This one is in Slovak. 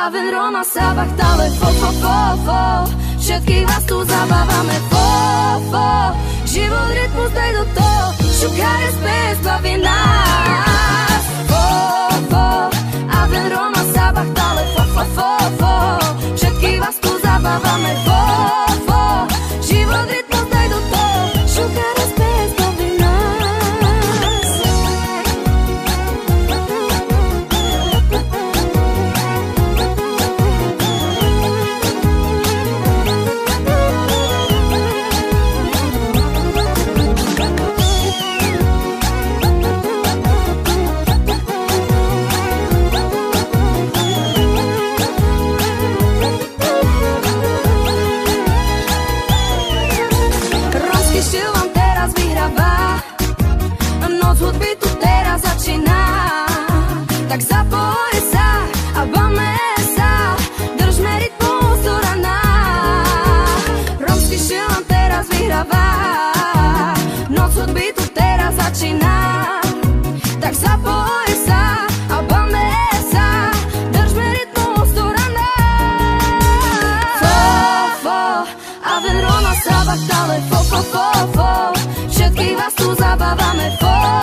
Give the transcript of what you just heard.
Aven, Roma, Sabach, Tale, fo, fo, fo, fo. Všetkých vás tu zabávame, fo, fo. Život, rytmus, daj do toho, šuka, respekt, baví nás. Fo, fo. Aven, Roma, Sabach, Tale, fo, fo, fo, fo. Všetkých vás tu zabávame, fo, fo. Život, rytmus, daj do toho, šuka, respekt, baví nás. Hudby tu teraz začína, tak zapoj sa a bavme sa, držme rytmus do rana. Romský šilom teraz vyhráva, noc hudby tu teraz začína, tak zapoj sa a bavme sa, držme rytmus do rana. Fo, fo, Aven, Roma, Sabach, Tale, fo, fo, fo, fo. Všetkých vás tu zabávame, fo.